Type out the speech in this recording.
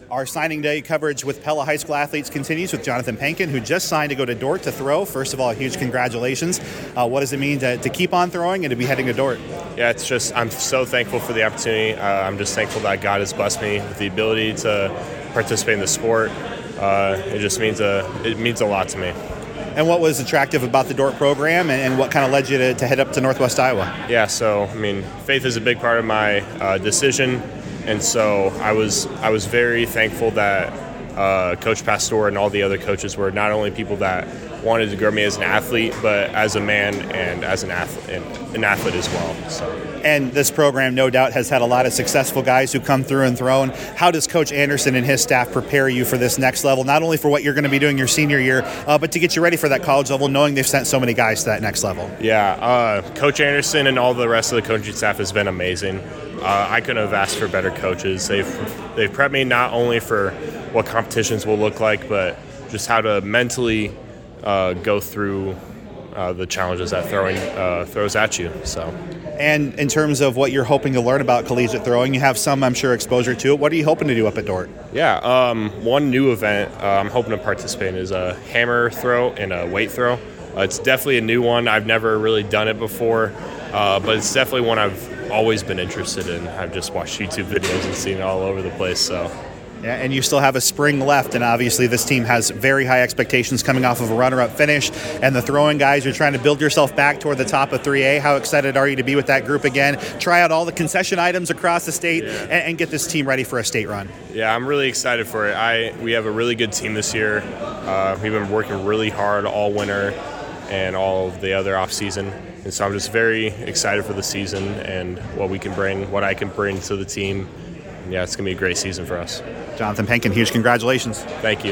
Our signing day coverage with Pella High School athletes continues with Jonathan Penkin, who just signed to go to Dordt to throw. First of all, huge congratulations. What does it mean to keep on throwing and to be heading to Dordt? Yeah, I'm so thankful for the opportunity. I'm just thankful that God has blessed me with the ability to participate in the sport. It just means a lot to me. And what was attractive about the Dordt program, and what kind of led you to head up to Northwest Iowa? Yeah, so faith is a big part of my decision. And so I was very thankful that Coach Pastor and all the other coaches were not only people that wanted to grow me as an athlete, but as a man and as an athlete as well. So. And this program, no doubt, has had a lot of successful guys who come through and thrown. How does Coach Anderson and his staff prepare you for this next level, not only for what you're going to be doing your senior year, but to get you ready for that college level, knowing they've sent so many guys to that next level? Yeah, Coach Anderson and all the rest of the coaching staff has been amazing. I couldn't have asked for better coaches. They've prepped me not only for what competitions will look like, but just how to mentally go through the challenges that throwing throws at you. So. And in terms of what you're hoping to learn about collegiate throwing, you have some, I'm sure, exposure to it. What are you hoping to do up at Dordt? Yeah, one new event I'm hoping to participate in is a hammer throw and a weight throw. It's definitely a new one. I've never really done it before, but it's definitely one I've always been interested in. I've just watched YouTube videos and seen it all over the place. So. Yeah, and you still have a spring left, and obviously this team has very high expectations coming off of a runner-up finish. And the throwing guys, you're trying to build yourself back toward the top of 3A. How excited are you to be with that group again? Try out all the concession items across the state and get this team ready for a state run. Yeah, I'm really excited for it. We have a really good team this year. We've been working really hard all winter and all of the other off season. And so I'm just very excited for the season and what I can bring to the team. Yeah, it's going to be a great season for us. Jonathan Penkin, huge congratulations. Thank you.